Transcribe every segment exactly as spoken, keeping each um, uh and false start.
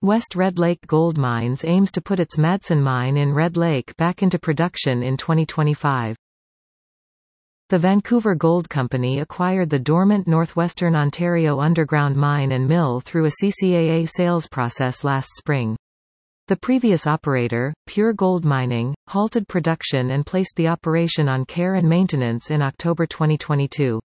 West Red Lake Gold Mines aims to put its Madsen mine in Red Lake back into production in twenty twenty-five. The Vancouver Gold Company acquired the dormant Northwestern Ontario underground mine and mill through a C C A A sales process last spring. The previous operator, Pure Gold Mining, halted production and placed the operation on care and maintenance in October twenty twenty-two.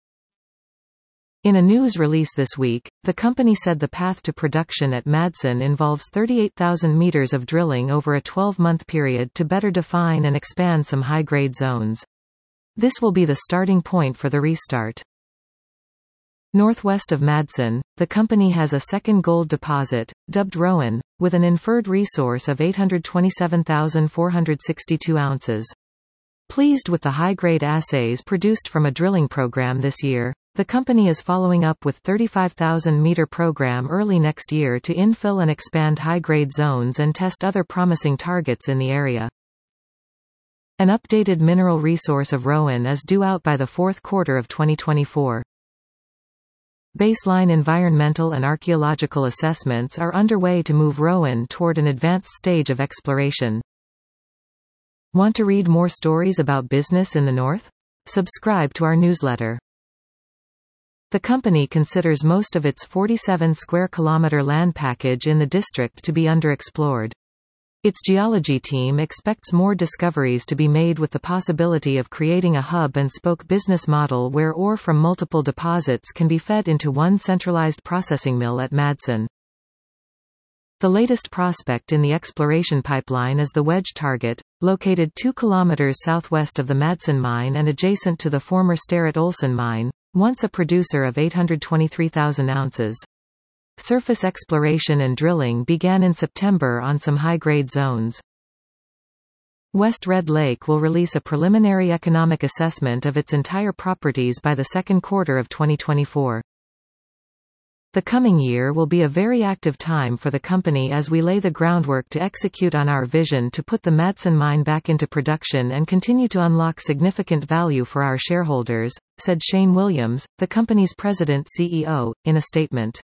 In a news release this week, the company said the path to production at Madsen involves thirty-eight thousand meters of drilling over a twelve-month period to better define and expand some high-grade zones. This will be the starting point for the restart. Northwest of Madsen, the company has a second gold deposit, dubbed Rowan, with an inferred resource of eight hundred twenty-seven thousand four hundred sixty-two ounces. Pleased with the high-grade assays produced from a drilling program this year, the company is following up with thirty-five thousand meter program early next year to infill and expand high-grade zones and test other promising targets in the area. An updated mineral resource of Rowan is due out by the fourth quarter of twenty twenty-four. Baseline environmental and archaeological assessments are underway to move Rowan toward an advanced stage of exploration. Want to read more stories about business in the North? Subscribe to our newsletter. The company considers most of its forty-seven square kilometer land package in the district to be underexplored. Its geology team expects more discoveries to be made with the possibility of creating a hub-and-spoke business model where ore from multiple deposits can be fed into one centralized processing mill at Madsen. The latest prospect in the exploration pipeline is the Wedge target, located two kilometers southwest of the Madsen mine and adjacent to the former Starrett-Olson mine, once a producer of eight hundred twenty-three thousand ounces. Surface exploration and drilling began in September on some high-grade zones. West Red Lake will release a preliminary economic assessment of its entire properties by the second quarter of twenty twenty-four. The coming year will be a very active time for the company as we lay the groundwork to execute on our vision to put the Madsen mine back into production and continue to unlock significant value for our shareholders, said Shane Williams, the company's president-C E O, in a statement.